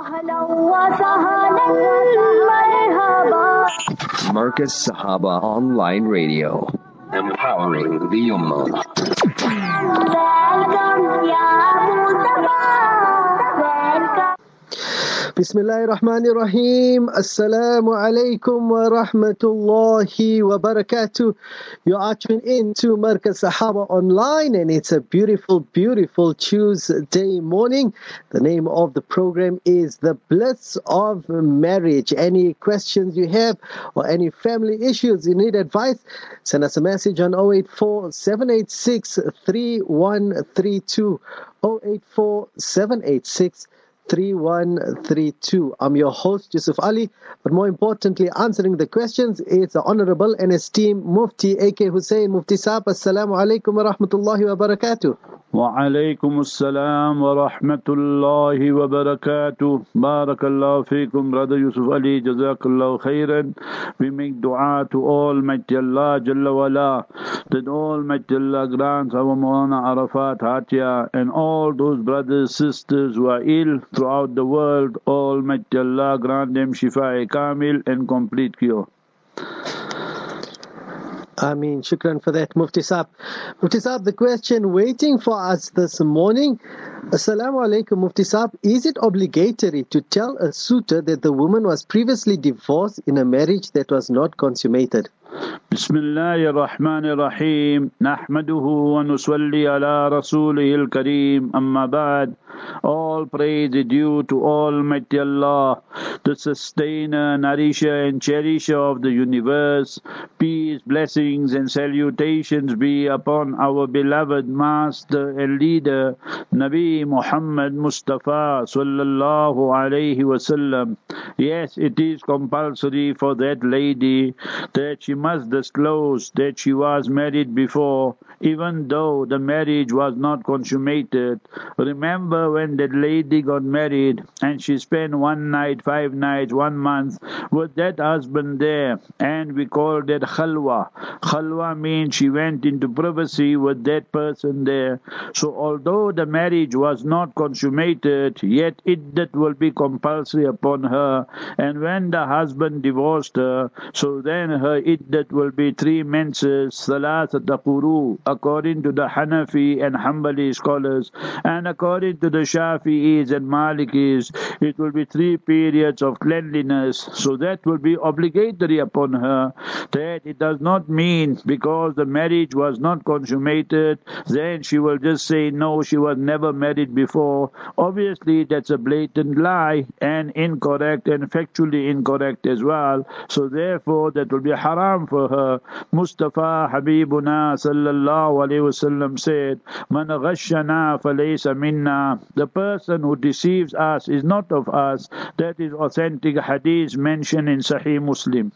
Marcus Sahaba Online Radio, empowering the Ummah. Bismillahirrahmanirrahim. Assalamu alaikum wa rahmatullahi wa barakatuh. You are tuned in to Marcus Sahaba Online, and it's a beautiful, beautiful Tuesday morning. The name of the program is The Bliss of Marriage. Any questions you have or any family issues you need advice, send us a message on 084 786 3132. 084 786 3132. I'm your host, Yusuf Ali, but more importantly, answering the questions is the Honorable and esteemed Mufti A.K. Hussein. Mufti Saab, Assalamu alaikum wa rahmatullahi wa barakatuh. Wa alaikum assalam wa rahmatullahi wa barakatuh. Barakallahu feekum, Brother Yusuf Ali, Jazakallahu khairan. We make dua to Almighty Allah Jalla wala, that Almighty Allah grants our Maulana Arafat Hatia and all those brothers, sisters who are ill throughout the world. Almighty Allah grant them shifa kamil and complete cure. Ameen. Shukran for that, Mufti Saab. Mufti Saab, the question waiting for us this morning. Assalamu alaikum, Mufti Saab. Is it obligatory to tell a suitor that the woman was previously divorced in a marriage that was not consummated? Bismillahir Rahmanir Rahim. Nahmaduhu wa nusalli ala rasulihil kareem. Amma ba'd. All praise is due to Almighty Allah, the sustainer, nourisher and cherisher of the universe. Peace, blessings and salutations be upon our beloved master and leader, Nabi Muhammad Mustafa sallallahu alayhi wasallam. Yes, it is compulsory for that lady that she must disclose that she was married before, even though the marriage was not consummated. Remember when that lady got married and she spent 1 night, 5 nights, 1 month with that husband there, and we call that khalwa. Khalwa means she went into privacy with that person there. So although the marriage was not consummated, yet iddat will be compulsory upon her. And when the husband divorced her, so then her iddat will be 3 menses, salasata quru, according to the Hanafi and Hanbali scholars, and according to the Shafi'is and Malikis, it will be 3 periods of cleanliness. So that will be obligatory upon her. That it does not mean because the marriage was not consummated, then she will just say no, she was never married before. Obviously that's a blatant lie and incorrect and factually incorrect as well. So therefore that will be haram for her. Mustafa Habibuna sallallahu alayhi wasallam said, Man ghashana falaysa minna. The person who deceives us is not of us. That is authentic hadith mentioned in Sahih Muslim.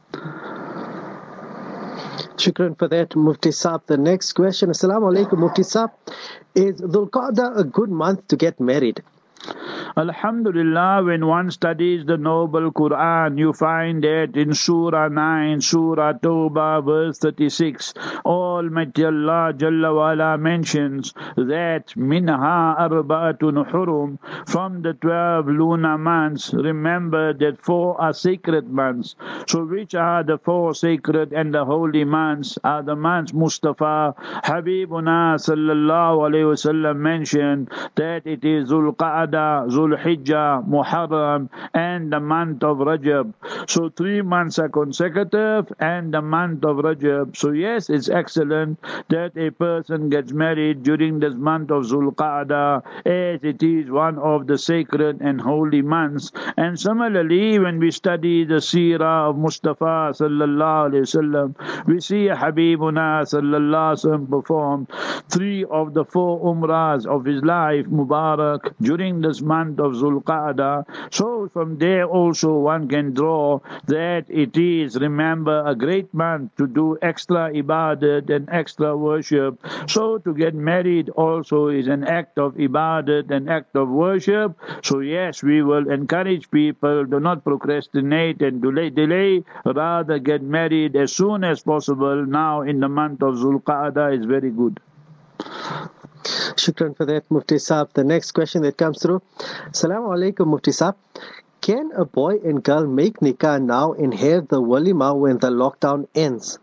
Shukran for that, Mufti Saab. The next question, Assalamu alaikum, Mufti Saab. Is Dhul Qa'dah a good month to get married? Alhamdulillah, when one studies the noble Quran, you find that in Surah 9, Surah Tawbah, verse 36, Almighty Allah Jalla wa'ala mentions that minha arba'atun hurum, from the 12 lunar months, remember that 4 are sacred months. So which are the 4 sacred and the holy months? Are the months Mustafa Habibuna sallallahu alayhi wasallam mentioned that it is Dhul Qa'dah, Dhul Hijjah, Muharram and the month of Rajab. So 3 months are consecutive and the month of Rajab. So yes, it's excellent that a person gets married during this month of Dhul Qa'dah, as it is one of the sacred and holy months. And similarly, when we study the seerah of Mustafa sallallahu alayhi wasallam, we see Habibuna sallallahu alayhi wasallam perform 3 of the 4 umrahs of his life, Mubarak, during this month of Dhul Qa'dah. So from there also one can draw that it is, remember, a great month to do extra ibadat and extra worship. So to get married also is an act of ibadat, an act of worship. So yes, we will encourage people, do not procrastinate and delay, rather get married as soon as possible. Now in the month of Dhul Qa'dah is very good. Shukran for that, Mufti Saab. The next question that comes through. Assalamu alaikum, Mufti Saab. Can a boy and girl make nikah now and have the walima when the lockdown ends?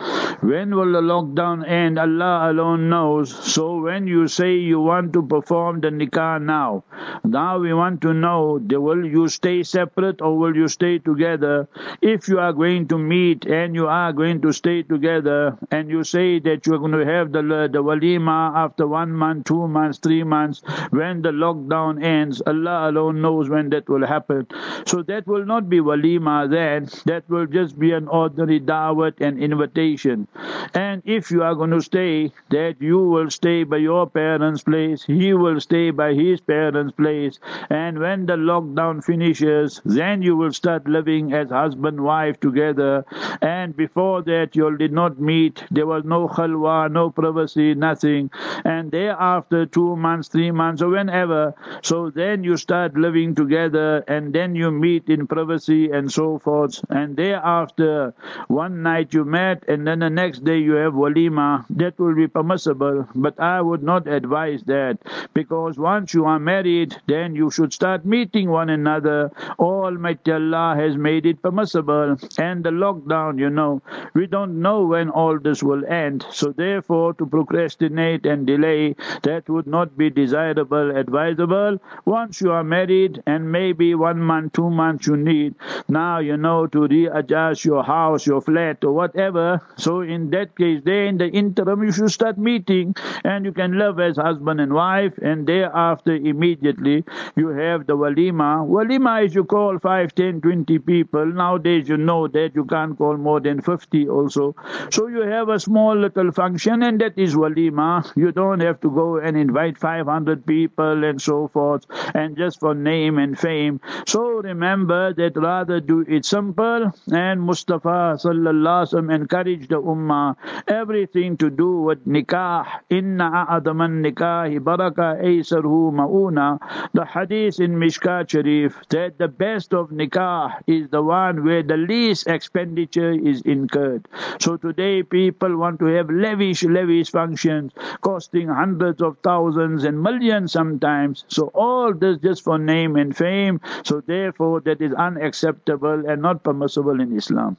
When will the lockdown end? Allah alone knows. So when you say you want to perform the nikah now we want to know, will you stay separate or will you stay together? If you are going to meet and you are going to stay together and you say that you are going to have the walima after 1 month, 2 months, 3 months, when the lockdown ends, Allah alone knows when that will happen. So that will not be walima then. That will just be an ordinary da'wat and invitation. And if you are going to stay, that you will stay by your parents' place, he will stay by his parents' place, and when the lockdown finishes, then you will start living as husband wife together. And before that you did not meet, there was no khalwa, no privacy, nothing. And thereafter 2 months, 3 months, or whenever, so then you start living together, and then you meet in privacy and so forth. And thereafter one night you met, and then the next day you have walima. That will be permissible, but I would not advise that, because once you are married, then you should start meeting one another. Almighty Allah has made it permissible, and the lockdown, we don't know when all this will end. So therefore, to procrastinate and delay, that would not be desirable, advisable. Once you are married, and maybe 1 month, 2 months you need now, to readjust your house, your flat, or whatever. So in that case, there in the interim, you should start meeting, and you can live as husband and wife, and thereafter immediately you have the walima. Walima is you call 5, 10, 20 people. Nowadays you know that you can't call more than 50 also. So you have a small little function, and that is walima. You don't have to go and invite 500 people and so forth, and just for name and fame. So remember that rather do it simple, and Mustafa sallallahu alaihi wasallam encouraged the ummah everything to do with nikah. Inna a'adaman nikahi baraka aysarhu ma'una. The hadith in Mishkat Sharif that the best of nikah is the one where the least expenditure is incurred. So today people want to have lavish functions costing hundreds of thousands and millions sometimes. So all this just for name and fame. So therefore that is unacceptable and not permissible in Islam.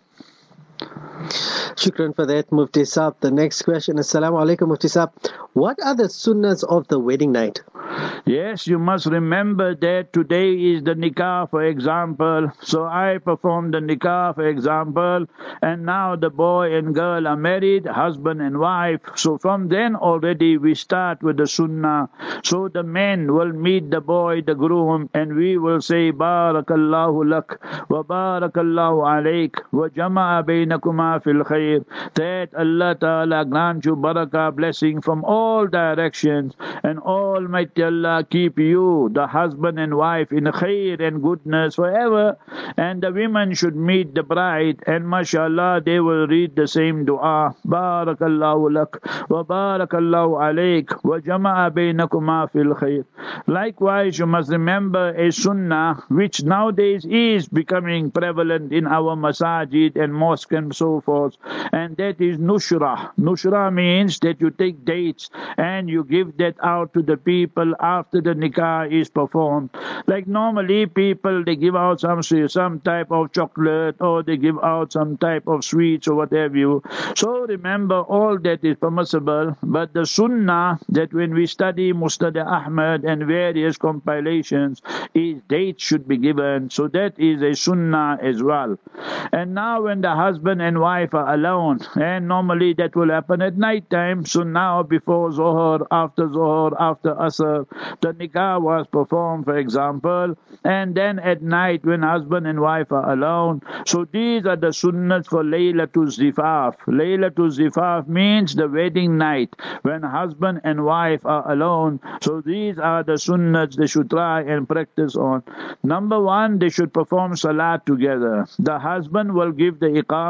Shukran for that, Mufti Saab. The next question. Assalamu alaikum, Mufti Saab. What are the sunnahs of the wedding night? Yes, you must remember that today is the nikah, for example. So I performed the nikah, for example, and now the boy and girl are married, husband and wife. So from then already we start with the sunnah. So the men will meet the boy, the groom, and we will say, Barakallahu lak, wa barakallahu alayk, wa jama'a baynakuma fil khair. That Allah Ta'ala grant you barakah, blessing from all directions, and Almighty Allah keep you, the husband and wife, in khair and goodness forever. And the women should meet the bride, and mashallah they will read the same dua, Barakallahu lak, wa barakallahu alayk, wa jama'a baynakuma fil khair. Likewise, you must remember a sunnah which nowadays is becoming prevalent in our masajid and mosque and so forth, and that is nushra. Nushra means that you take dates and you give that out to the people after the nikah is performed. Like normally people, they give out some type of chocolate, or they give out some type of sweets or whatever you. So remember, all that is permissible, but the sunnah that when we study Musnad Ahmad and various compilations, is dates should be given. So that is a sunnah as well. And now when the husband and wife are alone, and normally that will happen at night time, so now before Zohar, after Asr, the nikah was performed, for example, and then at night when husband and wife are alone. So these are the sunnahs for Laylatul Zifaf. Laylatul Zifaf means the wedding night when husband and wife are alone. So these are the sunnahs they should try and practice on. Number one, they should perform salat together. The husband will give the iqamah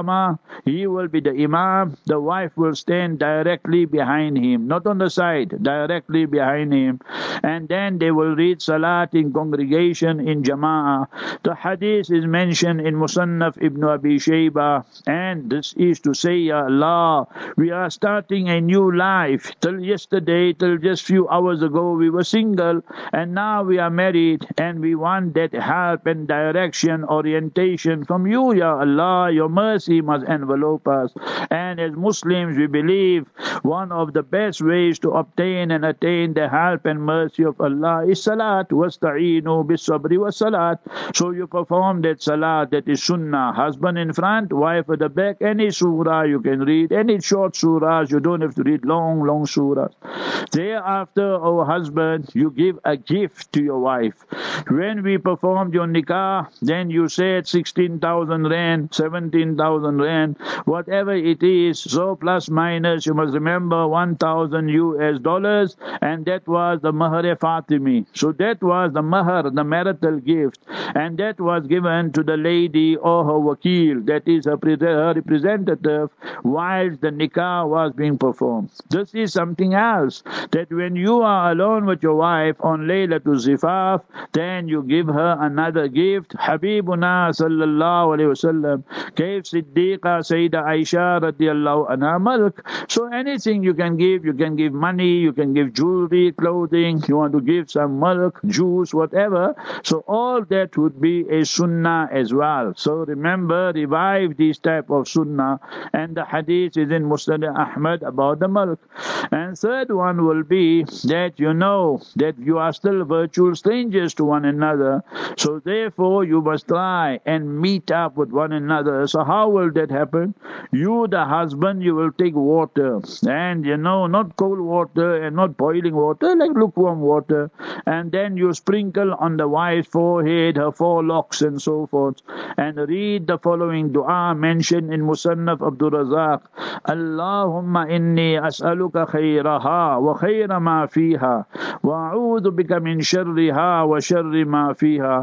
Jama, he will be the Imam, the wife will stand directly behind him, not on the side, directly behind him. And then they will read Salat in congregation in Jama'ah. The hadith is mentioned in Musannaf Ibn Abi Shaybah, and this is to say, Ya Allah, we are starting a new life. Till yesterday, till just few hours ago, we were single, and now we are married, and we want that help and direction, orientation from you, Ya Allah. Your mercy must envelope us. And as Muslims, we believe one of the best ways to obtain and attain the help and mercy of Allah is Salat. Wasta'inu bis-sabri was-salat. So you perform that Salat, that is Sunnah. Husband in front, wife at the back. Any surah you can read, any short surahs. You don't have to read long surahs. Thereafter, O husband, you give a gift to your wife. When we performed your nikah, then you said 16,000 rand, 17,000 rand, whatever it is, so plus minus, you must remember 1,000 US dollars, and that was the Mahr Fatimi. So that was the Mahr, the marital gift, and that was given to the lady or her wakil, that is her representative, whilst the nikah was being performed. This is something else, that when you are alone with your wife on Laylatul Zifaf, then you give her another gift. Habibuna sallallahu alayhi wasallam gave Siddiqa Sayyidah Aisha radiallahu anha milk. So anything you can give money, you can give jewelry, clothing, you want to give some milk, juice, whatever. So all that would be a sunnah as well. So remember, revive this type of sunnah. And the hadith is in Musnad Ahmad about the milk. And third one will be that you know that you are still virtual strangers to one another. So therefore you must try and meet up with one another. So how will that happen? You, the husband, you will take water, and not cold water and not boiling water, like lukewarm water, and then you sprinkle on the wife's forehead, her forelocks and so forth, and read the following dua mentioned in Musannaf Abdul Razak. Allahumma inni as'aluka khayraha wa khayra ma fiha wa a'udhu bika min sharriha wa sharri ma fiha.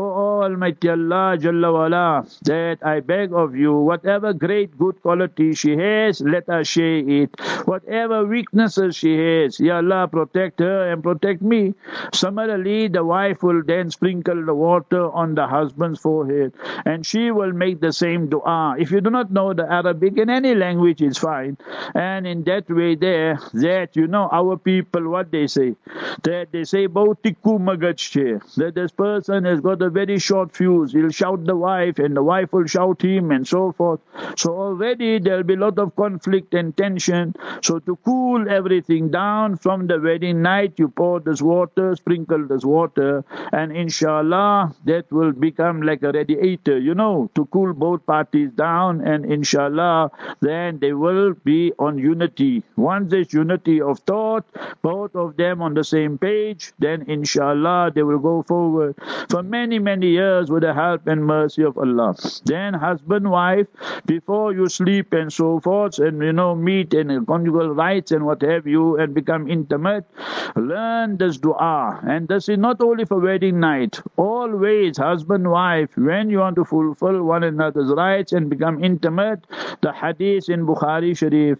O Almighty Allah Jalla wala, that I beg of you, whatever great good quality she has, let her share it. Whatever weaknesses she has, Ya Allah, protect her and protect me. Similarly, the wife will then sprinkle the water on the husband's forehead, and she will make the same dua. If you do not know the Arabic, in any language is fine. And in that way there, that our people, what they say, that they say, Bautiku magachche, that this person has got a very short fuse. He'll shout the wife, and the wife will shout him, and so forth. So already there'll be a lot of conflict and tension. So to cool everything down, from the wedding night, you pour this water, sprinkle this water, and inshallah, that will become like a radiator, to cool both parties down, and inshallah, then they will be on unity. Once there's unity of thought, both of them on the same page, then inshallah, they will go forward for many, many years with the help and mercy of Allah. Then husband, wife, before you sleep and so forth, and meet and conjugal rights and what have you, and become intimate, learn this dua. And this is not only for wedding night. Always, husband, wife, when you want to fulfill one another's rights and become intimate, the hadith in Bukhari Sharif,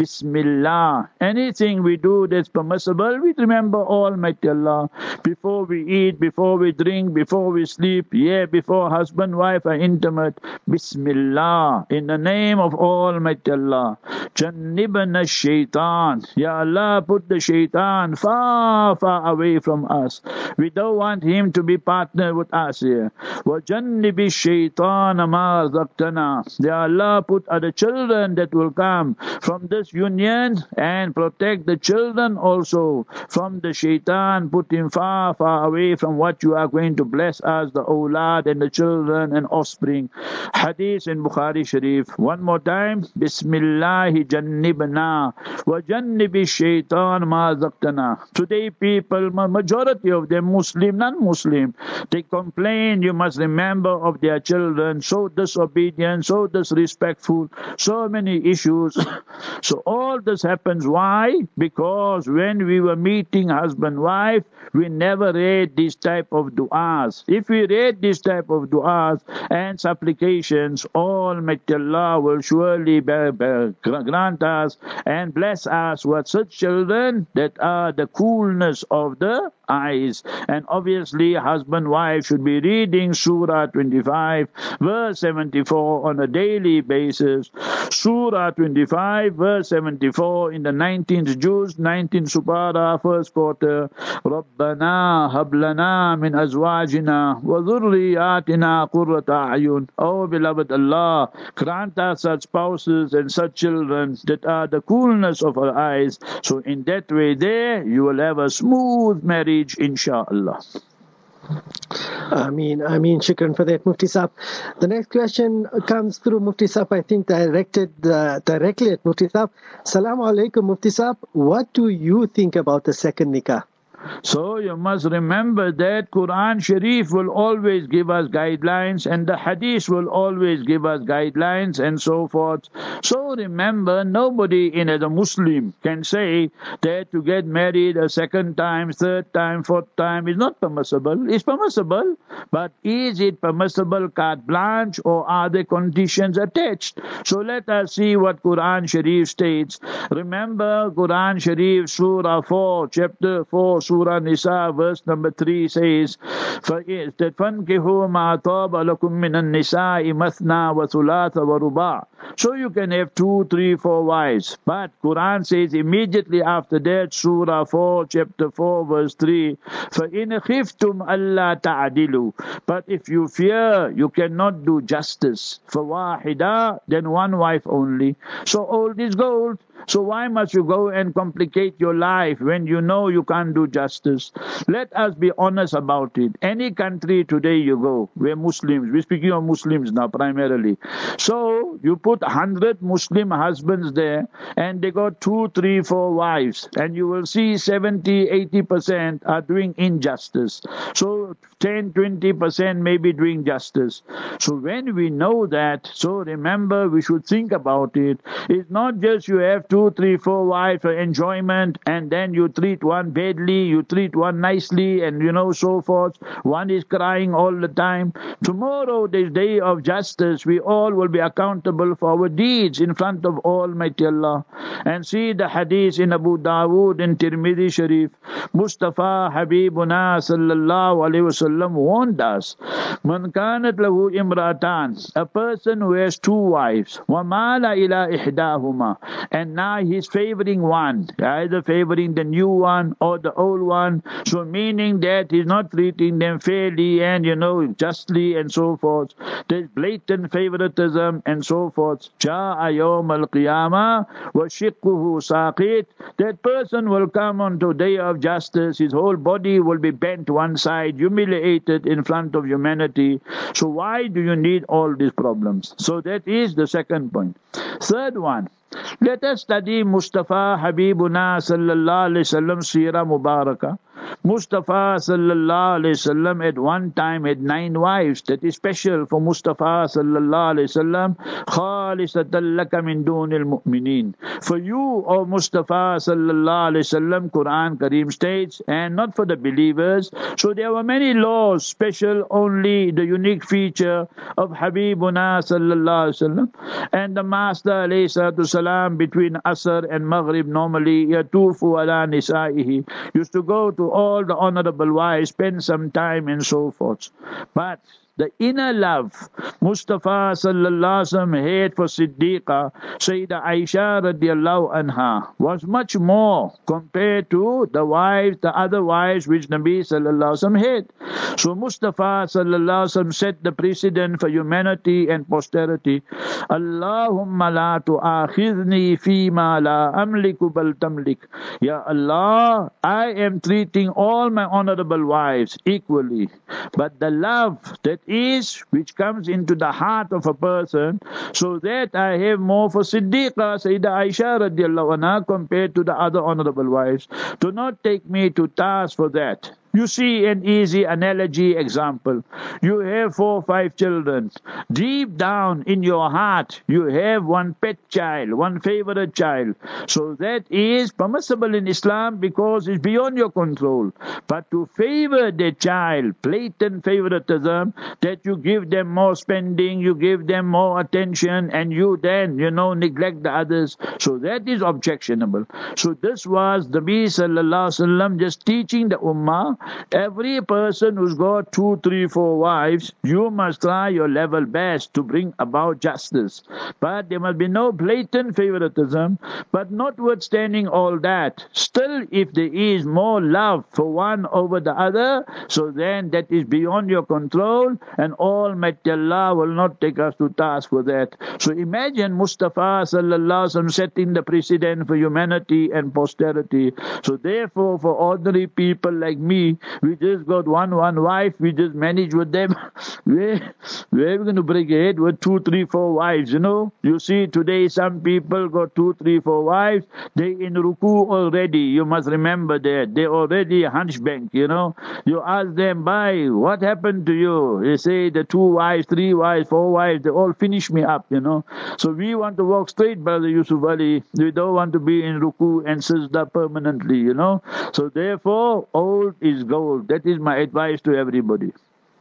Bismillah. Anything we do that's permissible, we remember Almighty Allah. Before we eat, before we drink, before we sleep, before husband, wife are intimate, Bismillah. In the name of Almighty Allah. Jannibna shaitan. Ya Allah, put the shaitan far, far away from us. We don't want him to be partner with us here. Wa jannibi shaitan ma razaqtana. Ya Allah, put other children that will come from this union, and protect the children also from the shaitan. Put him far, far away from what you are going to bless us, the awlad and the children and offspring. Hadith in Bukhari Sharif. One more time. Bismillahi jannibna wa jannibi shaitan ma razaqtana. Today people, majority of them Muslim, non-Muslim, they complain, you must remember, of their children, so disobedient, so disrespectful, so many issues. So all this happens. Why? Because when we were meeting husband, wife, we never read this type of du'as. If we we read this type of du'as and supplications, Almighty Allah will surely grant us and bless us with such children that are the coolness of the eyes. And obviously, husband-wife should be reading Surah 25, verse 74 on a daily basis. Surah 25, verse 74 in the 19th Juz, 19th Supara, first quarter. رَبَّنَا هَبْ لَنَا مِنْ أَزْوَاجِنَا وَذُرِّيَّاتِنَا قُرَّةَ أَعْيُنٍ. Oh, beloved Allah, grant us such spouses and such children that are the coolness of our eyes. So in that way there, you will have a smooth marriage, inshaAllah. Ameen, Ameen. Shukran for that, Mufti Saab. The next question comes through Mufti Saab, I think directed directly at Mufti Saab. Assalamu alaikum, Mufti Saab. What do you think about the second nikah? So you must remember that Quran Sharif will always give us guidelines and the Hadith will always give us guidelines and so forth. So remember, nobody as a Muslim can say that to get married a second time, third time, fourth time is not permissible. It's permissible, but is it permissible carte blanche or are there conditions attached? So let us see what Quran Sharif states. Remember, Quran Sharif, Surah 4, chapter 4, Surah Nisa, verse number 3 says, فَانْكِحُوا مَا طَابَ لَكُم مِّنَ النِّسَاءِ مَثْنَى وَثُلَاثَ وَرُبَاعَ. So you can have 2, 3, 4 wives. But Quran says immediately after that, Surah 4, chapter 4, verse 3, فَإِنْ خِفْتُمْ أَلَّا تَعْدِلُوا. But if you fear you cannot do justice, فَوَاحِدًا, then one wife only. So old is gold. So why must you go and complicate your life when you know you can't do justice? Let us be honest about it. Any country today you go, we're Muslims. We're speaking of Muslims now primarily. So you put 100 Muslim husbands there and they got 2, 3, 4 wives. And you will see 70, 80% are doing injustice. So 10, 20% may be doing justice. So when we know that, so remember we should think about it. It's not just you have 2, 3, 4 wives for enjoyment and then you treat one badly, you treat one nicely and so forth. One is crying all the time. Tomorrow, this day of justice, we all will be accountable for our deeds in front of Almighty Allah. And see the hadith in Abu Dawood and Tirmidhi Sharif. Mustafa Habibuna sallallahu alayhi wasallam warned us. Man kanat lahu imratan, a person who has 2 wives, wa mala ila ihdahuma, and now he's favoring one, either favoring the new one or the old one. So meaning that he's not treating them fairly and justly and so forth. There's blatant favoritism and so forth. Ja'a yawm al-qiyamah wa shiqquhu saqit. That person will come on to day of justice. His whole body will be bent one side, humiliated in front of humanity. So why do you need all these problems? So that is the second point. Third one. Let us study Mustafa Habibuna sallallahu alayhi wasallam Sirah Mubarakah. Mustafa sallallahu alayhi wasallam at one time had 9 wives. That is special for Mustafa sallallahu alayhi wasallam. Khalisatan laka min dunil mu'minin. For you, O Mustafa sallallahu alayhi wasallam, Quran Kareem states, and not for the believers. So there were many laws special, only the unique feature of Habibuna sallallahu alayhi wasallam. And the Master alayhi salatu salam between Asr and Maghrib normally yatufu ala nisaihi, used to go to all the honorable wives, spend some time and so forth. But the inner love Mustafa sallallahu alaihi wasallam had for Siddiqa, Sayyidah Aisha radiallahu anha, was much more compared to the wives, the other wives which Nabi sallallahu alaihi wasallam had. So Mustafa sallallahu alaihi wasallam set the precedent for humanity and posterity. Allahumma la tu'akhidhni fima la amliku bal tamlik. Ya Allah, I am treating all my honorable wives equally, but the love that is which comes into the heart of a person, so that I have more for Siddiqa, Sayyidah Aisha radiallahu anha, compared to the other honorable wives. Do not take me to task for that. You see an easy analogy example. You have 4 or 5 children. Deep down in your heart, you have one pet child, one favorite child. So that is permissible in Islam because it's beyond your control. But to favor the child, blatant favoritism, that you give them more spending, you give them more attention, and you then, neglect the others. So that is objectionable. So this was the Nabi sallallahu alaihi wasallam just teaching the ummah. Every person who's got 2, 3, 4 wives, you must try your level best to bring about justice. But there must be no blatant favoritism. But notwithstanding all that, still if there is more love for one over the other, so then that is beyond your control, and Almighty Allah will not take us to task for that. So imagine Mustafa sallallahu alaihi wasallam setting the precedent for humanity and posterity. So therefore, for ordinary people like me, we just got one wife, we just manage with them. Where are we going to break ahead with 2, 3, 4 wives, You see today some people got 2, 3, 4 wives, they in ruku already. You must remember that. They already hunchback, You ask them, bhai, what happened to you? They say the 2 wives, 3 wives, 4 wives, they all finish me up, So we want to walk straight, Brother Yusuf Ali. We don't want to be in ruku and sajda permanently, So therefore, old is gold. That is my advice to everybody.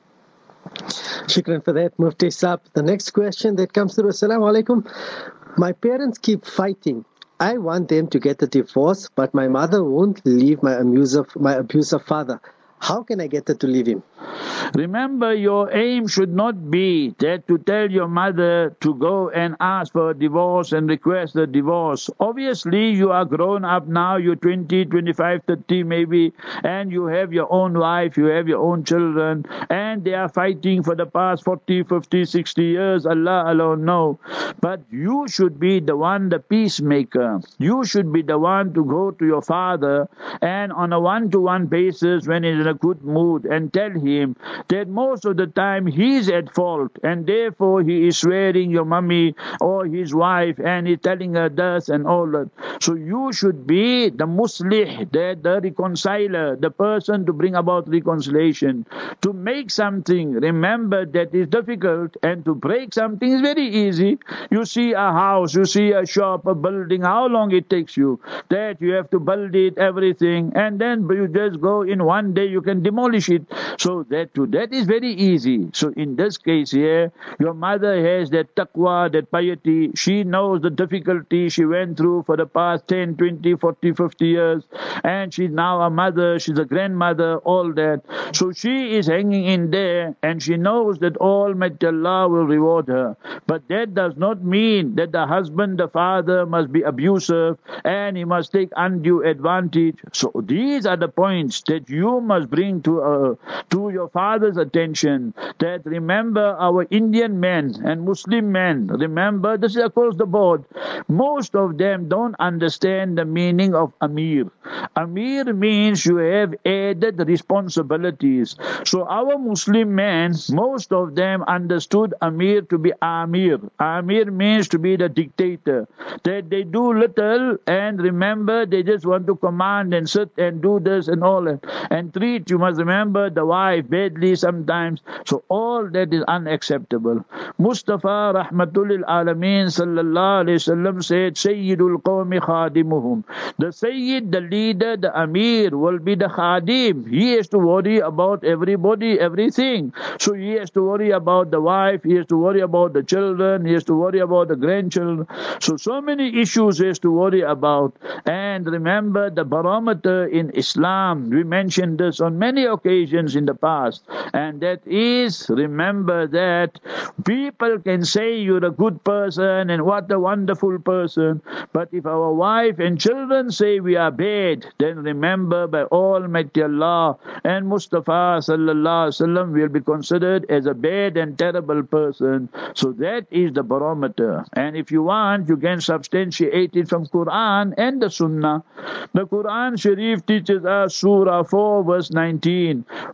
Shukran for that, Mufti Saab. The next question that comes through, Assalamu alaikum. My parents keep fighting. I want them to get a divorce, but my mother won't leave my abusive father. How can I get her to leave him? Remember, your aim should not be that to tell your mother to go and ask for a divorce and request a divorce. Obviously, you are grown up now, you're 20, 25, 30 maybe, and you have your own wife, you have your own children, and they are fighting for the past 40, 50, 60 years. Allah alone knows. But you should be the one, the peacemaker. You should be the one to go to your father and on a one-to-one basis when he's in a good mood and tell him that most of the time he's at fault and therefore he is swearing your mummy or his wife and he's telling her this and all that. So you should be the muslih, the reconciler, the person to bring about reconciliation. To make something, remember that is difficult, and to break something is very easy. You see a house, you see a shop, a building, how long it takes you? That you have to build it, everything, and then you just go in one day, you can demolish it. So that is very easy. So in this case here, your mother has that taqwa, that piety. She knows the difficulty she went through for the past 10, 20, 40, 50 years. And she's now a mother, she's a grandmother, all that. So she is hanging in there and she knows that Almighty Allah will reward her. But that does not mean that the husband, the father must be abusive and he must take undue advantage. So these are the points that you must bring to your father's attention. That remember, our Indian men and Muslim men, remember, this is across the board, most of them don't understand the meaning of Amir. Amir means you have added responsibilities. So our Muslim men, most of them understood Amir to be Amir. Amir means to be the dictator. That they do little and remember they just want to command and sit and do this and all that. And treat, you must remember, the wife badly sometimes. So all that is unacceptable. Mustafa Rahmatul Alameen sallallahu alayhi wasallam said, Sayyidul Qawmi Khadimuhum. The Sayyid, the leader, the Amir will be the Khadim. He has to worry about everybody, everything. So he has to worry about the wife, he has to worry about the children, he has to worry about the grandchildren. So many issues he has to worry about. And remember the barometer in Islam, we mentioned this on many occasions in the past, and that is, remember that people can say you're a good person and what a wonderful person, but if our wife and children say we are bad, then remember by Almighty Allah and Mustafa sallallahu alaihi wasallam will be considered as a bad and terrible person. So that is the barometer. And if you want, you can substantiate it from Quran and the Sunnah. The Quran Sharif teaches us Surah 4 verse 19. وَعَاشِرُهُنَّ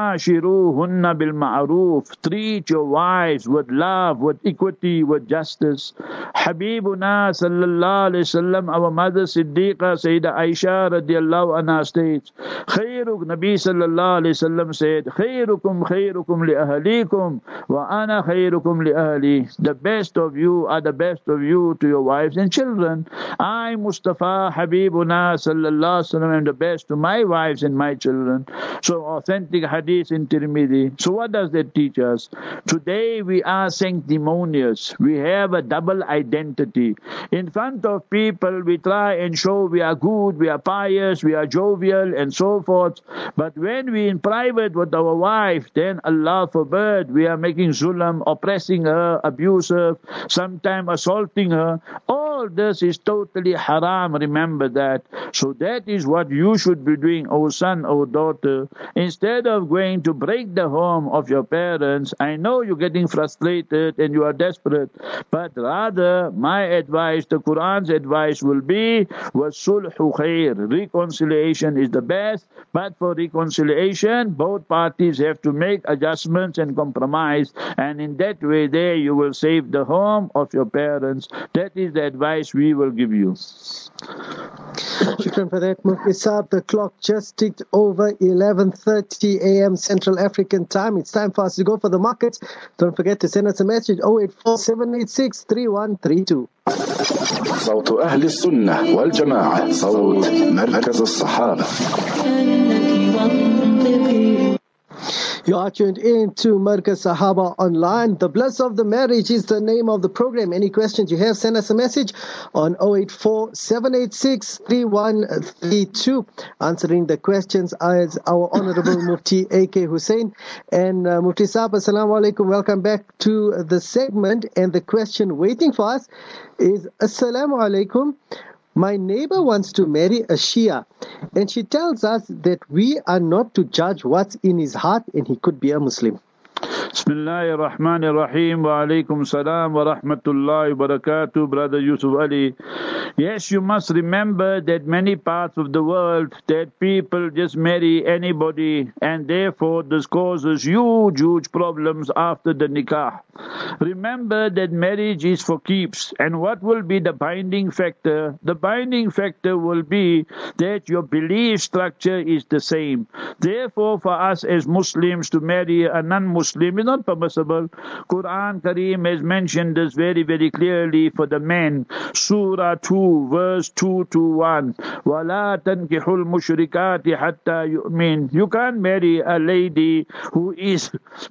وَعَاشِرُوهُنَّ بِالْمَعْرُوفِ. Treat your wives with love, with equity, with justice. Habibuna sallallahu alayhi wasallam, our mother Siddiqa Sayyidah Aisha radiallahu anha states, Nabi sallallahu alayhi wasallam said, Khairukum khairukum li ahlikum wa ana khairukum li ahli. The best of you are the best of you to your wives and children. I, Mustafa Habibuna sallallahu alayhi wasallam, am the best to my wives and my children. So authentic hadith in Tirmidhi. So what does that teach us? Today we are sanctimonious. We have a double identity. In front of people we try and show we are good, we are pious, we are jovial and so forth. But when we in private with our wife, then Allah forbid, we are making zulm, oppressing her, abusive, sometimes assaulting her. All this is totally haram, remember that. So that is what you should be doing, O son, O daughter. Instead of going to break the home of your parents, I know you're getting frustrated and you are desperate, but rather my advice, the Quran's advice will be, وَالصُّلْحُ خَيْرٌ. Reconciliation is the best, but for reconciliation, both parties have to make adjustments and compromise, and in that way there you will save the home of your parents. That is the advice we will give you. Shukran for that, Mufti Saab. The clock just ticked over 11:30 a.m. Central African time. It's time for us to go for the markets. Don't forget to send us a message 084-786-3132. صوت أهل السنة والجماعة صوت مركز الصحابة. You are tuned in to Markaz Sahaba Online. The Bliss of the Marriage is the name of the program. Any questions you have, send us a message on 084-786-3132. Answering the questions is our Honorable Mufti A.K. Hussein. And Mufti Saab, Assalamu alaikum. Welcome back to the segment. And the question waiting for us is, Assalamu alaikum. My neighbor wants to marry a Shia, and she tells us that we are not to judge what's in his heart, and he could be a Muslim. Bismillahir Rahmanir Rahim. Wa alaikum salam wa rahmatullahi wa barakatuh, Brother Yusuf Ali. Yes, you must remember that many parts of the world that people just marry anybody, and therefore this causes huge problems after the nikah. Remember that marriage is for keeps, and what will be the binding factor? The binding factor will be that your belief structure is the same. Therefore, for us as Muslims to marry a non-Muslim is not permissible. Quran Kareem has mentioned this very clearly for the men. Surah 2, verse 2 to 1. وَلَا تَنْكِحُوا الْمُشْرِكَاتِ حَتَّى يُؤْمِنْ. You can't marry a lady who is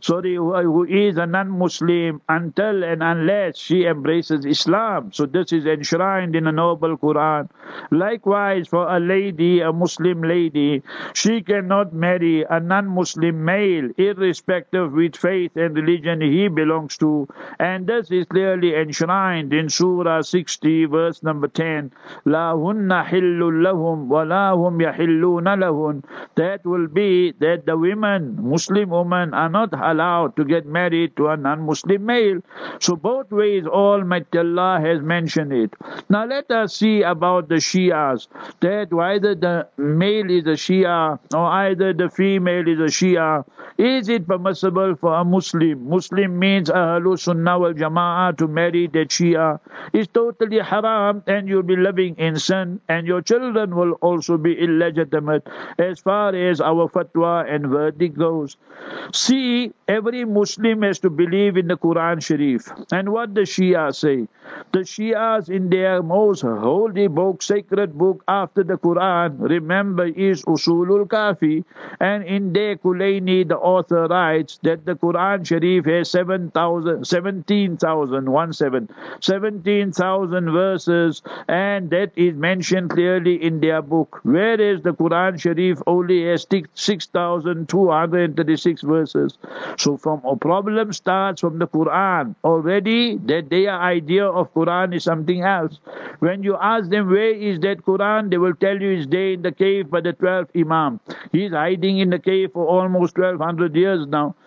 a non-Muslim until and unless she embraces Islam. So this is enshrined in a noble Quran. Likewise, for a lady, a Muslim lady, she cannot marry a non-Muslim male, irrespective which faith and religion he belongs to. And this is clearly enshrined in Surah 60, verse number 10. لَا هُنَّ حِلٌّ لَهُمْ وَلَا هُمْ يَحِلُّونَ لَهُنْ. That will be that the women, Muslim women, are not allowed to get married to a non-Muslim male. So both ways Almighty Allah has mentioned it. Now let us see about the Shias, that either the male is a Shia or either the female is a Shia. Is it permissible for a Muslim? Muslim means Ahlul Sunnah wal Jama'ah to marry that Shia. It's totally haram, and you'll be living in sin, and your children will also be illegitimate as far as our fatwa and verdict goes. See, every Muslim has to believe in the Quran Sharif. And what the Shia say? The Shias in their most holy book, sacred book after the Quran, remember, is Usulul Kafi. And in their Kulaini, the author writes that the Quran Sharif has 17,000 verses, and that is mentioned clearly in their book. Whereas the Quran Sharif only has 6,236 verses. So from a problem starts from the Quran already, that their idea of Quran is something else. When you ask them where is that Quran, they will tell you it's there in the cave by the 12th Imam. He's hiding in the cave for almost 1200 years now.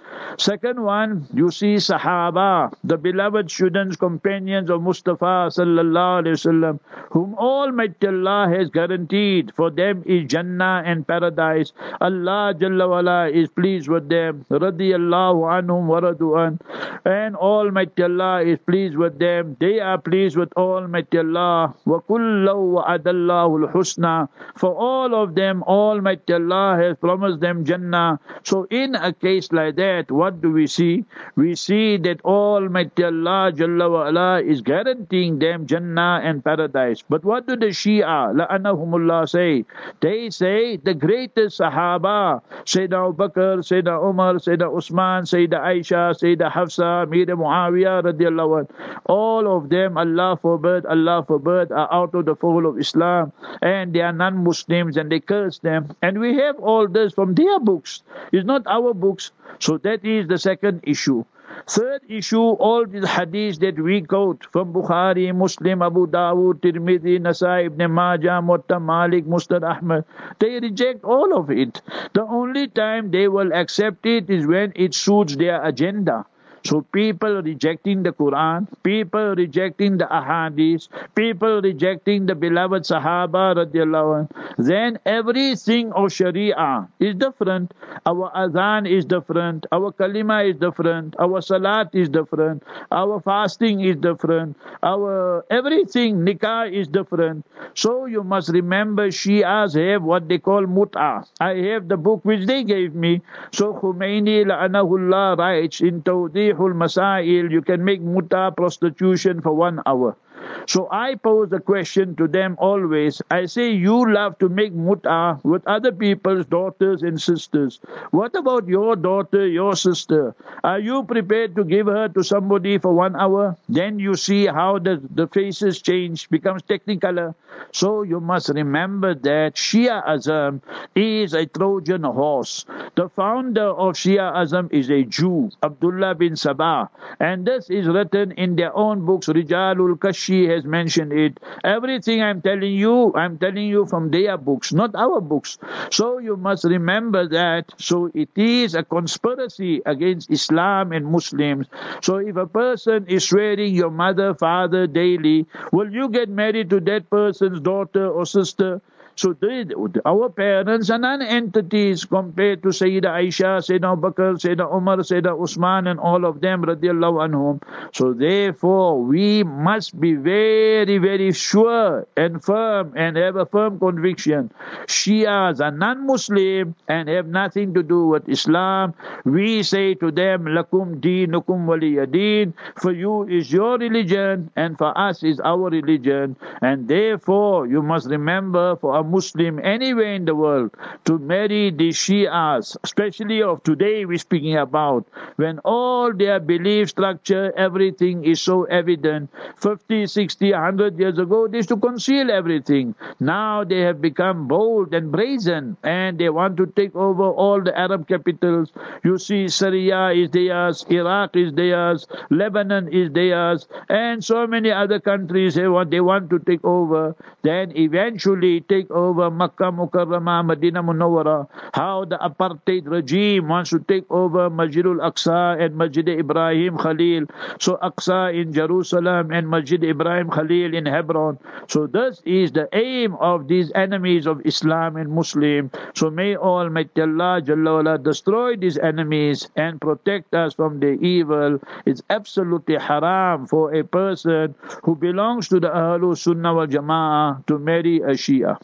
Second one, you see Sahaba, the beloved students, companions of Mustafa sallallahu alaihi wasallam, whom Almighty Allah has guaranteed for them is Jannah and paradise. Allah Jalla wala is pleased with them. Radiyallahu anhum wa radu an. And Almighty Allah is pleased with them. They are pleased with Almighty Allah. Wa kullu wa'adallahu al-husna. For all of them, Almighty Allah has promised them Jannah. So in a case like that, what do we see? We see that Almighty Allah Jalla wa ala is guaranteeing them Jannah and paradise. But what do the Shia, la'anahumullah, say? They say the greatest Sahaba, Sayyidina Abu Bakr, Sayyidina Umar, Sayyidina Usman, Sayyidina Aisha, Sayyidina Hafsa, Amir Muawiyah radiallahu anh, all of them, Allah forbid, are out of the fold of Islam, and they are non-Muslims, and they curse them. And we have all this from their books. It's not our books. So that is the second issue. Third issue, all these hadiths that we quote from Bukhari, Muslim, Abu Dawud, Tirmidhi, Nasai, Ibn Majah, Muwatta, Malik, Musnad Ahmad, they reject all of it. The only time they will accept it is when it suits their agenda. So people rejecting the Quran, people rejecting the Ahadith, people rejecting the beloved Sahaba radiallahu anh, then everything of Sharia is different. Our adhan is different, our kalima is different, our salat is different, our fasting is different, our everything, nikah is different. So you must remember Shias have what they call mut'ah. I have the book which they gave me. So Khomeini la'anahullah writes in Tawdihul Masail, you can make mut'ah, prostitution, for 1 hour. So I pose the question to them always. I say, you love to make mut'ah with other people's daughters and sisters. What about your daughter, your sister? Are you prepared to give her to somebody for 1 hour? Then you see how the faces change, becomes technicolor. So you must remember that Shia-ism is a Trojan horse. The founder of Shia-ism is a Jew, Abdullah bin Sabah. And this is written in their own books. Rijalul Kashi has mentioned it. Everything I'm telling you from their books, not our books. So you must remember that. So it is a conspiracy against Islam and Muslims. So if a person is swearing your mother, father daily, will you get married to that person's daughter or sister? So our parents are non-entities compared to Sayyida Aisha, Sayyidina Abu Bakr, Sayyidina Umar, Sayyidina Usman, and all of them, radiallahu anhum. So therefore, we must be very, very sure and firm and have a firm conviction. Shias are non-Muslim and have nothing to do with Islam. We say to them, lakum deenukum waliyadeen. For you is your religion and for us is our religion. And therefore, you must remember, for a Muslim anywhere in the world to marry the Shias, especially of today we're speaking about, when all their belief structure, everything is so evident. 50, 60, 100 years ago, they used to conceal everything. Now they have become bold and brazen, and they want to take over all the Arab capitals. You see, Syria is theirs, Iraq is theirs, Lebanon is theirs, and so many other countries they want to take over. Then eventually take over Makkah Mukarramah, Medina Munawwara, how the apartheid regime wants to take over Masjidul Aqsa and Masjid Ibrahim Khalil. So Aqsa in Jerusalem and Masjid Ibrahim Khalil in Hebron. So this is the aim of these enemies of Islam and Muslim. So may Almighty Allah Jalla wala destroy these enemies and protect us from the evil. It's absolutely haram for a person who belongs to the Ahlul Sunnah wal Jama'ah to marry a Shia.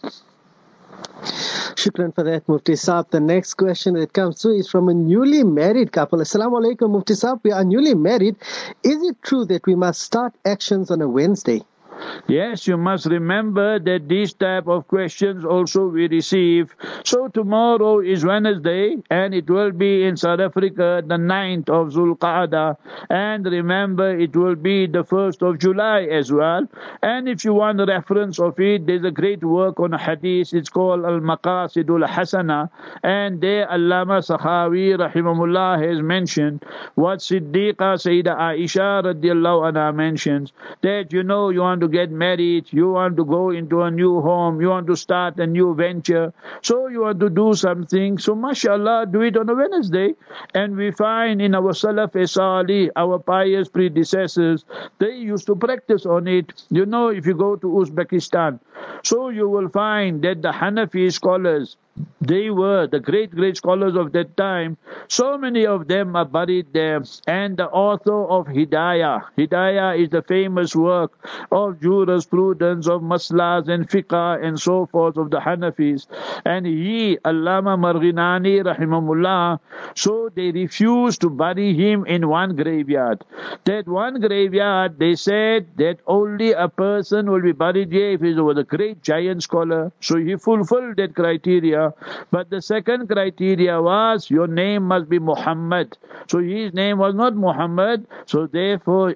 Shukran for that, Mufti Saab. The next question that comes through is from a newly married couple. Assalamu alaikum, Mufti Saab. We are newly married. Is it true that we must start actions on a Wednesday? Yes, you must remember that these type of questions also we receive. So tomorrow is Wednesday, and it will be in South Africa the 9th of Zulqa'dah. And remember, it will be the 1st of July as well. And if you want a reference of it, there's a great work on a hadith. It's called Al-Maqasidul Hasana. And there Allama Sakhawi rahimahullah has mentioned what Siddiqa Sayyida Aisha radiallahu anha mentions, that you want to get married, you want to go into a new home, you want to start a new venture, so you want to do something, so mashallah, do it on a Wednesday. And we find in our Salaf Salih, our pious predecessors, they used to practice on it. You know, if you go to Uzbekistan, so you will find that the Hanafi scholars, they were the great scholars of that time. So many of them are buried there. And the author of Hidayah is the famous work of jurisprudence, of maslas and fiqh and so forth of the Hanafis. And he, Allama Marghinani rahimahullah, so they refused to bury him in one graveyard. That one graveyard, they said that only a person will be buried here if he was a great giant scholar. So he fulfilled that criteria. But the second criteria was your name must be Muhammad. So his name was not Muhammad. So therefore,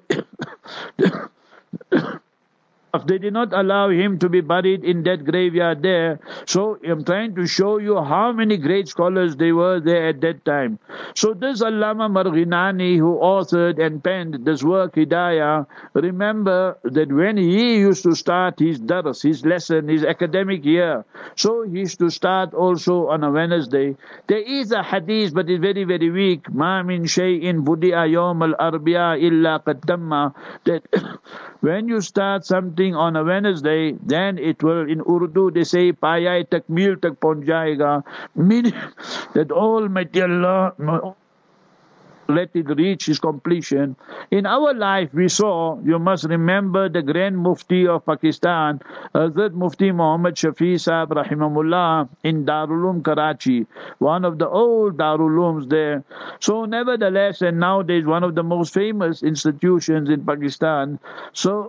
they did not allow him to be buried in that graveyard there. So I'm trying to show you how many great scholars they were there at that time. So this Allama Marghinani, who authored and penned this work Hidayah, remember that when he used to start his dars, his lesson, his academic year, so he used to start also on a Wednesday. There is a hadith, but it's very, very weak. Ma min shay'in budi'a yawm al-arbi'a illa qad tamma. That when you start something on a Wednesday, then it will, in Urdu they say, payai takmil tak pahunch jayega, meaning that Almighty Allah let it reach its completion. In our life we saw, you must remember the Grand Mufti of Pakistan, Hazrat Mufti Muhammad Shafi Sahib rahimahullah, in Darul Uloom Karachi, one of the old Darul Ulooms there. So nevertheless, and nowadays one of the most famous institutions in Pakistan. So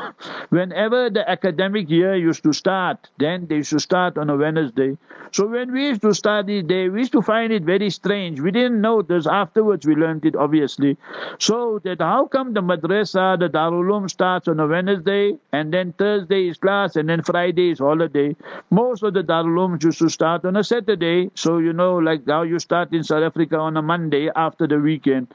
whenever the academic year used to start, then they used to start on a Wednesday. So when we used to study there, we used to find it very strange. We didn't know this. Afterwards we learned it, obviously. So that how come the madrasa, the Darul Uloom starts on a Wednesday, and then Thursday is class, and then Friday is holiday. Most of the Darul Ulooms used to start on a Saturday. So you know, like how you start in South Africa on a Monday after the weekend.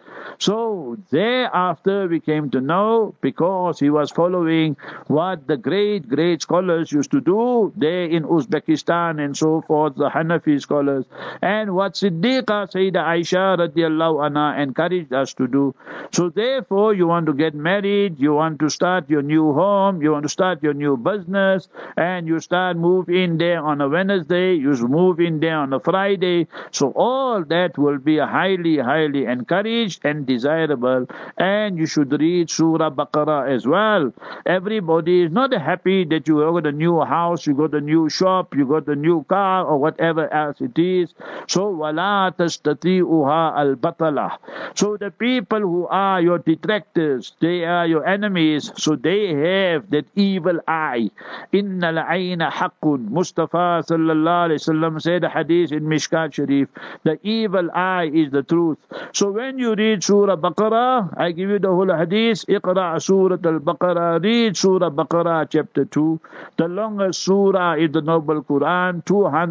So thereafter we came to know, because he was following what the great scholars used to do there in Uzbekistan and so forth, the Hanafi scholars, and what Siddiqa Sayyidah Aisha radiallahu anha encouraged us to do. So therefore, you want to get married, you want to start your new home, you want to start your new business, and you move in there on a Wednesday, you move in there on a Friday. So all that will be highly encouraged and desirable. And you should read Surah Baqarah as well. Everybody is not happy that you got a new house, you got a new shop, you got a new car, or whatever else it is. So وَلَا تَسْتَطِيعُهَا الْبَطَلَةِ. So the people who are your detractors, they are your enemies, so they have that evil eye. إِنَّ الْعَيْنَ حَقٌّ. Mustafa sallallahu alayhi wasallam said a hadith in Mishkat Sharif, the evil eye is the truth. So when you read Surah Baqarah, I give you the whole hadith, Iqra' Surah Al-Baqarah, read Surah Baqarah chapter 2. The longest surah is the Noble Quran,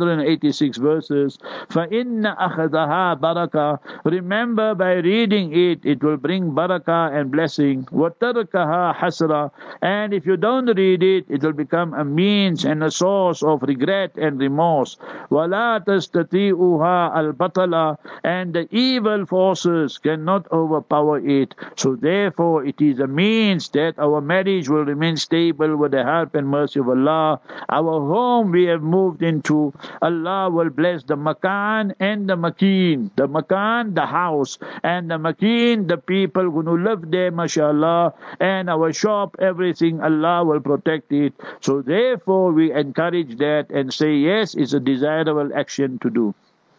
286 verses. فَإِنَّ أَخَذَهَا بَرَكَةً. Remember, by reading it, it will bring barakah and blessing. وَتَرْكَهَا حَسْرًا. And if you don't read it, it will become a means and a source of regret and remorse. وَلَا تَسْتَطِيعُهَا الْبَطَلَةِ. And the evil forces cannot overpower it. So therefore, it is a means that our marriage will remain stable with the help and mercy of Allah. Our home we have moved into, Allah will bless the makan and the makin. The makan, the house, and the makin, the people who live there, mashallah, and our shop, everything, Allah will protect it. So therefore we encourage that and say yes, it's a desirable action to do.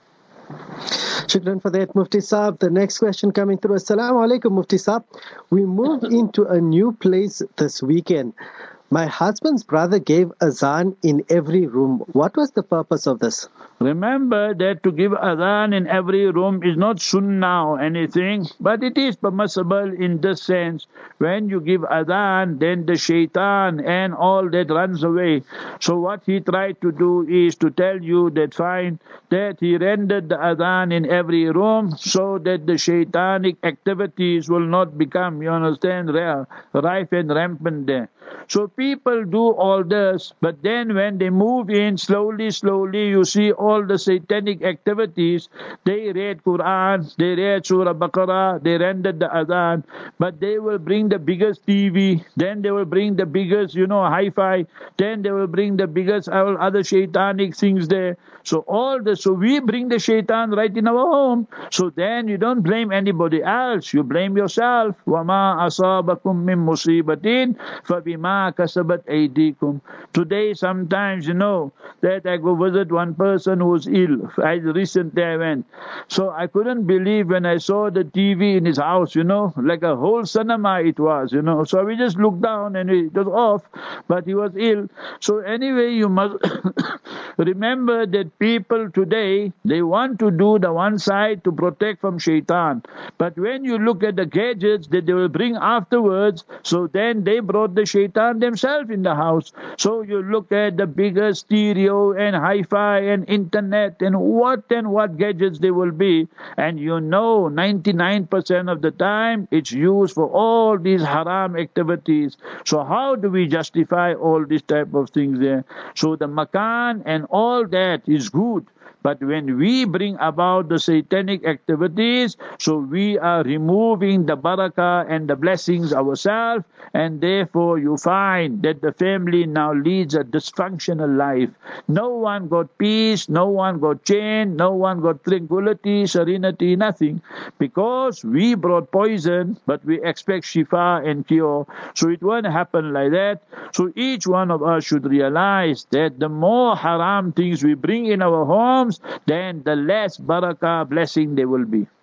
Shukran for that, Mufti Saab. The next question coming through. Assalamu alaikum, Mufti Saab. We moved into a new place this weekend. My husband's brother gave azan in every room. What was the purpose of this? Remember that to give adhan in every room is not sunnah or anything, but it is permissible in this sense. When you give adhan, then the shaitan and all that runs away. So what he tried to do is to tell you that fine, that he rendered the adhan in every room so that the shaitanic activities will not become, you understand, rife and rampant there. So people do all this, but then when they move in slowly, you see all the satanic activities. They read Quran, they read Surah Baqarah, they rendered the Adhan, but they will bring the biggest TV, then they will bring the biggest, hi-fi, then they will bring the biggest other shaitanic things there. So we bring the shaitan right in our home. So then you don't blame anybody else, you blame yourself. وَمَا أَصَابَكُم مِّن مُّصِيبَةٍ فَبِمَا كَسَبَتْ أَيْدِيكُم. Today sometimes, that I go visit one person who was ill. Recently I went. So I couldn't believe when I saw the TV in his house, like a whole cinema it was, So we just looked down and it was off, but he was ill. So anyway, you must remember that people today, they want to do the one side to protect from shaitan. But when you look at the gadgets that they will bring afterwards, so then they brought the shaitan themselves in the house. So you look at the bigger stereo and hi-fi and internet and what gadgets they will be. And 99% of the time it's used for all these haram activities. So how do we justify all these type of things there? So the makan and all that is good. But when we bring about the satanic activities, so we are removing the barakah and the blessings ourselves, and therefore you find that the family now leads a dysfunctional life. No one got peace, no one got change, no one got tranquility, serenity, nothing. Because we brought poison, but we expect shifa and cure. So it won't happen like that. So each one of us should realize that the more haram things we bring in our homes, then the less barakah blessing there will be.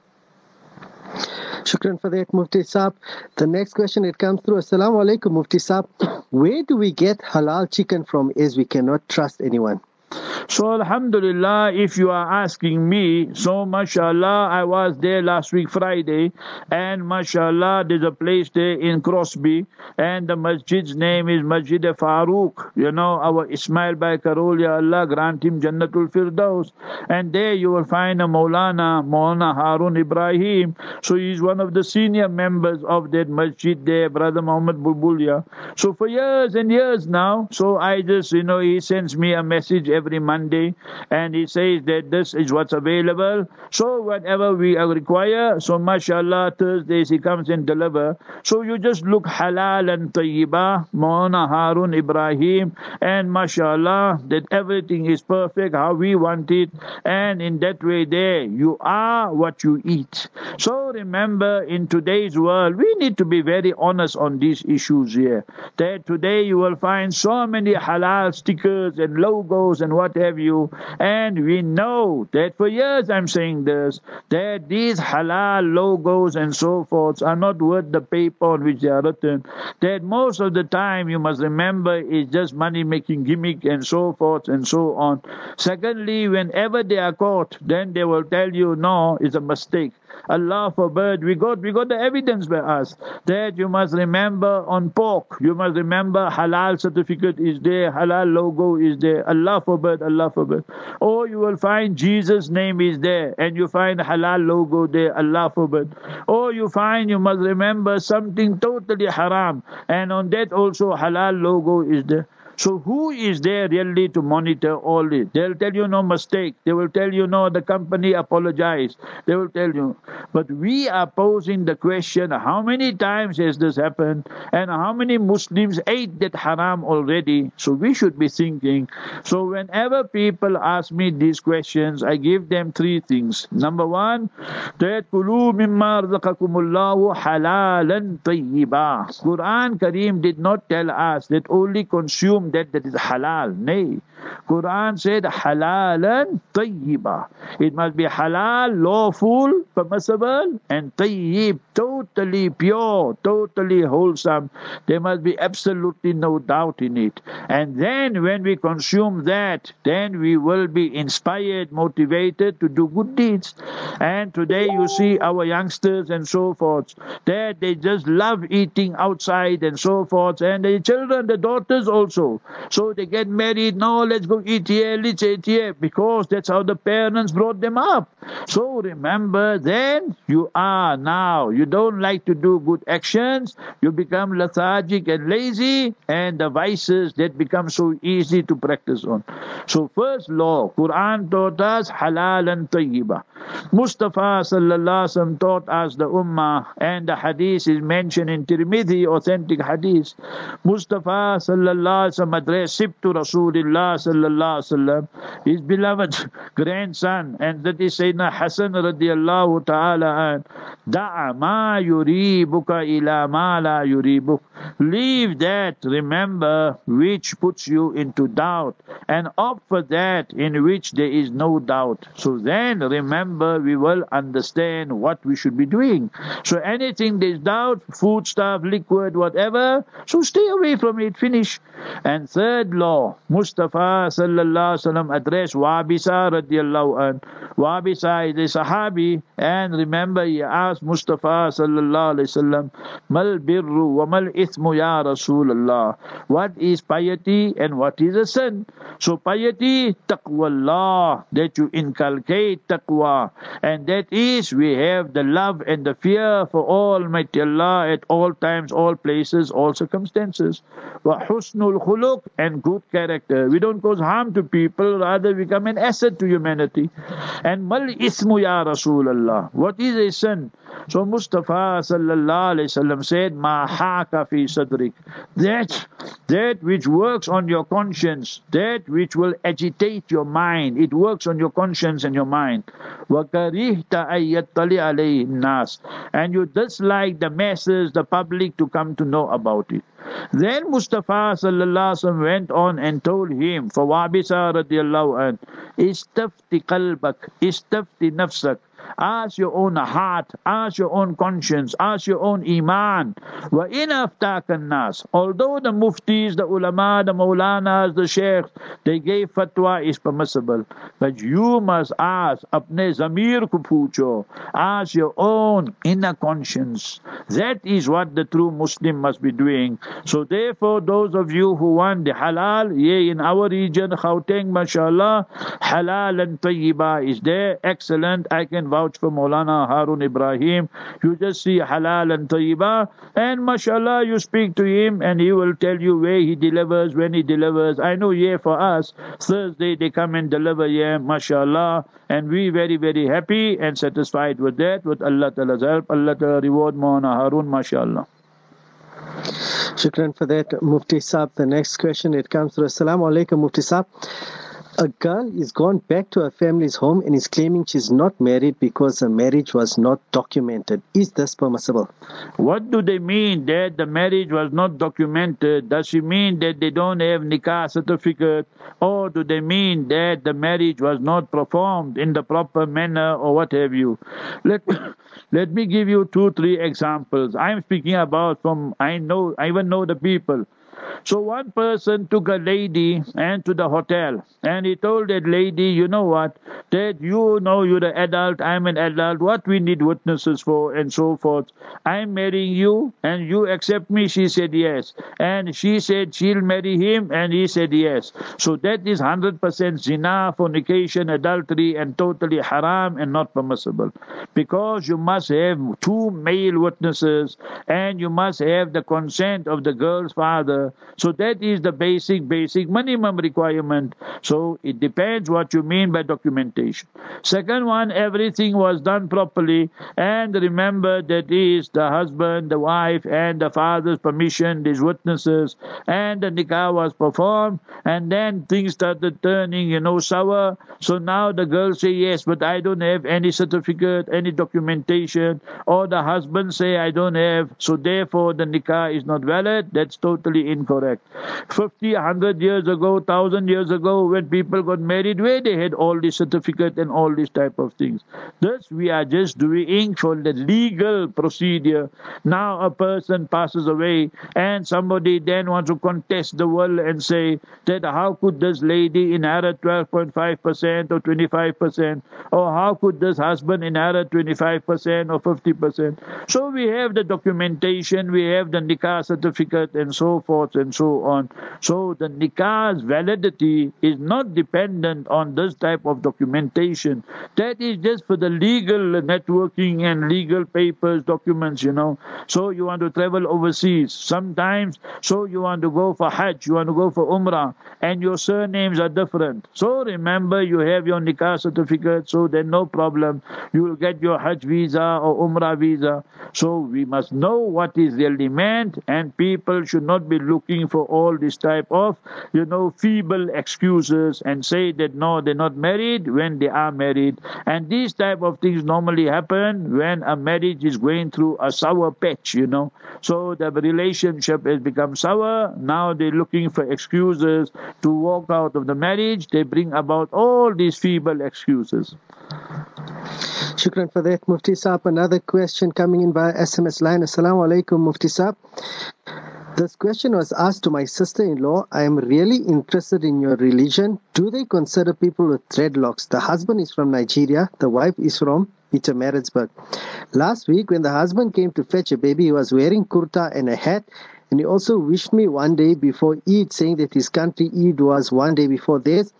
Shukran for that, Mufti Saab. The next question, it comes through. Assalamu alaikum, Mufti Saab. Where do we get halal chicken from, as we cannot trust anyone? So alhamdulillah, if you are asking me, so mashallah, I was there last week Friday, and mashallah, there's a place there in Crosby, and the masjid's name is Masjid Farooq. Our Ismail Bhai Karolia, Allah grant him Jannatul Firdaus. And there you will find a Maulana Harun Ibrahim. So he's one of the senior members of that masjid there, Brother Muhammad Bulbulia. So for years and years now, so I just, he sends me a message every Monday, and he says that this is what's available. So whatever we require, so mashallah, Thursdays he comes and deliver. So you just look halal and tayyibah, Maulana Harun Ibrahim, and mashallah, that everything is perfect how we want it, and in that way there, you are what you eat. So remember, in today's world, we need to be very honest on these issues here. That today you will find so many halal stickers and logos and what have you, and we know that for years I'm saying this, that these halal logos and so forth are not worth the paper on which they are written. That most of the time, you must remember, is just money making gimmick and so forth and so on. Secondly, whenever they are caught, then they will tell you, no, it's a mistake. Allah forbid, we got the evidence by us that you must remember on pork, you must remember halal certificate is there, halal logo is there. Allah forbid, Allah forbid. Or you will find Jesus' name is there and you find halal logo there, Allah forbid. Or you find, you must remember something totally haram and on that also halal logo is there. So who is there really to monitor all this? They'll tell you no mistake. They will tell you no, the company apologized. They will tell you. But we are posing the question, how many times has this happened? And how many Muslims ate that haram already? So we should be thinking. So whenever people ask me these questions, I give them three things. Number one, that kulu mimma razaqakumullahu halalan tayyiba. Quran Kareem did not tell us that only consume that is halal. Nay. Quran said halalan tayyiba. It must be halal, lawful, permissible, and tayyib, totally pure, totally wholesome. There must be absolutely no doubt in it. And then when we consume that, then we will be inspired, motivated to do good deeds. And today you see our youngsters and so forth, that they just love eating outside and so forth, and the children, the daughters also. So they get married, no, let's go eat here, let's eat here, because that's how the parents brought them up. So remember, then you are now, don't like to do good actions, you become lethargic and lazy, and the vices that become so easy to practice on. So first law, Quran taught us halal and tayyiba. Mustafa sallallahu alaihi wasallam taught us the ummah, and the hadith is mentioned in Tirmidhi, authentic hadith. Mustafa sallallahu alaihi wasallam addressed to Rasulullah sallallahu alaihi wasallam, his beloved grandson, and that is Sayyidina Hasan radiallahu ta'ala an, da'a ma yuribuka ila ma la yuribuk. Leave that, remember, which puts you into doubt, and opt for that in which there is no doubt. So then, remember, we will understand what we should be doing. So anything there's doubt, food stuff, liquid, whatever, so stay away from it, finish. And third law, Mustafa sallallahu alaihi wasallam addressed Wabisa radiallahu an. Wabisa is a Sahabi, and remember he asked Mustafa sallallahu alaihi wasallam, mal birru wa mal ithmu ya Rasulullah. What is piety and what is a sin? So piety, taqwallah, that you inculcate taqwa, and that is we have the love and the fear for Almighty Allah at all times, all places, all circumstances. Wa husnul khuluq, and good character. We don't cause harm to people, rather we become an asset to humanity. And mal ismu ya Rasulullah. What is a sin? So Mustafa sallallahu alaihi wasallam said, ma haka fi sadrik. That which works on your conscience, that which will agitate your mind. It works on your conscience and your mind. Wa karihta ayyattali alayhi nas. And you dislike the masses, the public, to come to know about it. Then Mustafa sallallahu alaihi wasallam went on and told him, for Wabisa radiallahu an, istafti qalbak, istafti nafsak. Ask your own heart, ask your own conscience, ask your own iman. Wa in aftakan nas. Although the muftis, the ulama, the maulanas, the sheikhs, they gave fatwa is permissible, but you must ask apne zamir ko poocho. Ask your own inner conscience. That is what the true Muslim must be doing. So therefore, those of you who want the halal, in our region, Gauteng, mashallah, halal and tayyiba is there, excellent. I can vouch for Maulana Harun Ibrahim. You just see halal and tayyiba, and mashallah, you speak to him and he will tell you where he delivers, when he delivers. I know for us, Thursday they come and deliver mashallah, and we very, very happy and satisfied with that, with Allah Ta'ala's help. Allah Ta'ala reward Maulana Harun, mashallah. Shukran for that, Mufti Saab. The next question, it comes through. Assalamu alaikum, Mufti Saab. A girl is gone back to her family's home and is claiming she's not married because her marriage was not documented. Is this permissible? What do they mean that the marriage was not documented? Does she mean that they don't have nikah certificate? Or do they mean that the marriage was not performed in the proper manner, or what have you? Let me give you 2-3 examples. I'm speaking about I even know the people. So one person took a lady and to the hotel, and he told that lady, you know what, that you're an adult, I'm an adult, what we need witnesses for, and so forth. I'm marrying you and you accept me. She said yes, and she said she'll marry him, and he said yes. So that is 100% zina, fornication, adultery, and totally haram and not permissible, because you must have 2 male witnesses and you must have the consent of the girl's father. So that is the basic minimum requirement. So it depends what you mean by documentation. Second one, everything was done properly, and remember that is the husband, the wife, and the father's permission, these witnesses, and the nikah was performed, and then things started turning, sour. So now the girl say yes, but I don't have any certificate, any documentation, or the husband say I don't have, so therefore the nikah is not valid. That's totally incorrect. 50, 100 years ago, 1,000 years ago, when people got married, where they had all this certificate and all these type of things. Thus, we are just doing for the legal procedure. Now a person passes away and somebody then wants to contest the will and say that how could this lady inherit 12.5% or 25%, or how could this husband inherit 25% or 50%. So we have the documentation, we have the nikah certificate and so forth. forth and so on. So the nikah's validity is not dependent on this type of documentation. That is just for the legal networking and legal papers, documents, So you want to travel overseas sometimes, so you want to go for Hajj, you want to go for Umrah, and your surnames are different. So remember, you have your nikah certificate, so then no problem. You will get your Hajj visa or Umrah visa. So we must know what is really meant, and people should not be looking for all this type of, feeble excuses and say that no, they're not married when they are married. And these type of things normally happen when a marriage is going through a sour patch, So the relationship has become sour. Now they're looking for excuses to walk out of the marriage. They bring about all these feeble excuses. Shukran for that, Mufti Saab. Another question coming in via SMS line. Assalamu alaikum, Mufti Saab. This question was asked to my sister-in-law. I am really interested in your religion. Do they consider people with dreadlocks? The husband is from Nigeria. The wife is from Pietermaritzburg. Last week, when the husband came to fetch a baby, he was wearing kurta and a hat. And he also wished me one day before Eid, saying that his country Eid was one day before theirs.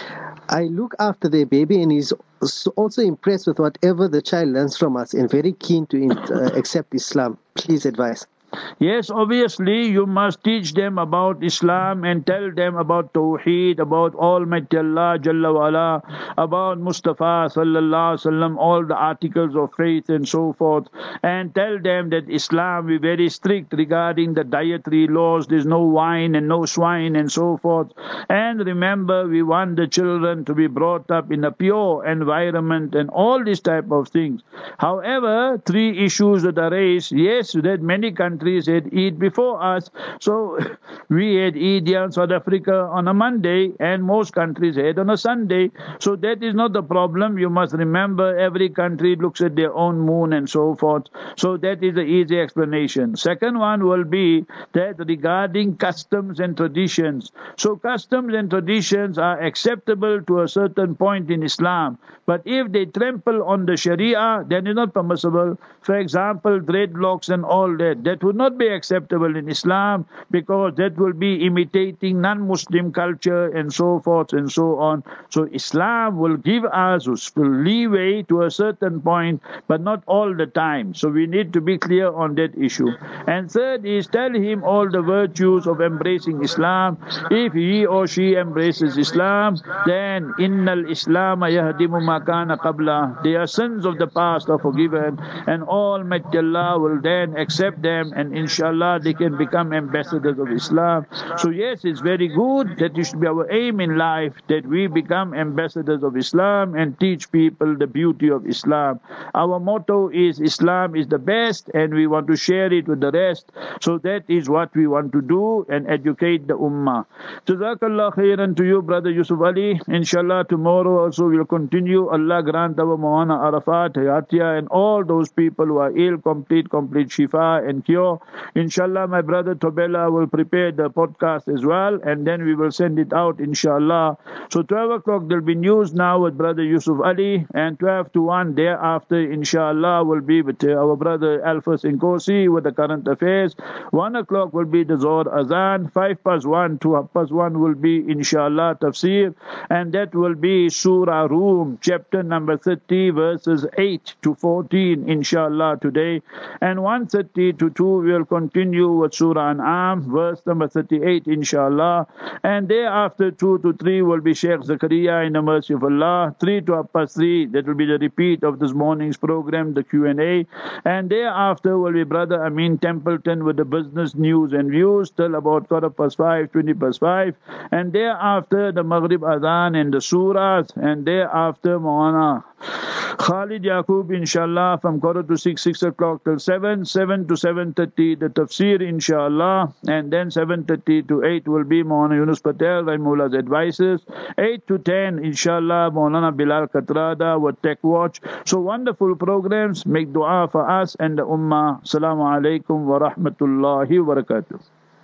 I look after their baby, and he's also impressed with whatever the child learns from us and very keen to accept Islam. Please advise. Yes, obviously you must teach them about Islam and tell them about Tawheed, about Almighty Allah Jalla wa'ala, about Mustafa Sallallahu Alaihi Wasallam, all the articles of faith and so forth, and tell them that Islam is very strict regarding the dietary laws. There's no wine and no swine and so forth. And remember, we want the children to be brought up in a pure environment and all these type of things. However, three issues that are raised. Yes, that many countries had Eid before us. So we had Eid here in South Africa on a Monday, and most countries had on a Sunday. So that is not the problem. You must remember, every country looks at their own moon and so forth. So that is the easy explanation. Second one will be that regarding customs and traditions. So customs and traditions are acceptable to a certain point in Islam. But if they trample on the Sharia, then it's not permissible. For example, dreadlocks and all that. That would not be acceptable in Islam, because that will be imitating non-Muslim culture and so forth and so on. So Islam will give us leeway to a certain point, but not all the time. So we need to be clear on that issue. And third is, tell him all the virtues of embracing Islam. If he or she embraces Islam, then innal Islam yahdimu ma kana qabla. Their sins of the past are forgiven, and Almighty Allah will then accept them, and inshallah they can become ambassadors of Islam. So yes, it's very good. That should be our aim in life, that we become ambassadors of Islam and teach people the beauty of Islam. Our motto is Islam is the best, and we want to share it with the rest. So that is what we want to do, and educate the ummah. Jazakallah khairan to you, Brother Yusuf Ali. Inshallah tomorrow also we'll continue. Allah grant our Maulana Arafat, Hayatia, and all those people who are ill, complete shifa and cure. Inshallah, my brother Tobela will prepare the podcast as well, and then we will send it out, inshallah. So 12 o'clock there'll be news now with Brother Yusuf Ali, and 12 to 1 thereafter, inshallah, will be with our brother Alphas Nkosi with the current affairs. 1 o'clock will be the Zohar Azan. 5+1 to 1 will be, inshallah, tafsir, and that will be Surah Rum, chapter number 30, verses 8 to 14, inshallah, today. And 1:30 to 2 we'll continue with Surah An'am, verse number 38, inshallah. And thereafter 2 to 3 will be Sheikh Zakaria in the mercy of Allah. 3 to 3, that will be the repeat of this morning's program, the Q&A. And thereafter will be Brother Amin Templeton with the business news and views till about 5:15, 20+5. And thereafter the Maghrib Adhan and the Surahs. And thereafter Maulana Khalid Yaqub, inshallah, from 5:45 to 6 o'clock till 7 to 7:30, the tafsir, inshallah, and then 7:30 to 8 will be Maulana Yunus Patel, Rahimullah's advices. 8 to 10, inshallah, Maulana Bilal Katrada with Tech Watch. So wonderful programs. Make dua for us and the ummah. Assalamu alaikum wa rahmatullahi wa barakatuh.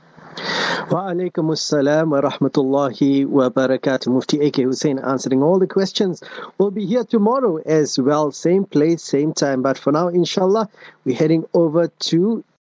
Wa alaikum assalam wa rahmatullahi wa barakatuh. Mufti A.K. Hussain answering all the questions. We'll be here tomorrow as well. Same place, same time. But for now, inshallah, we're heading over to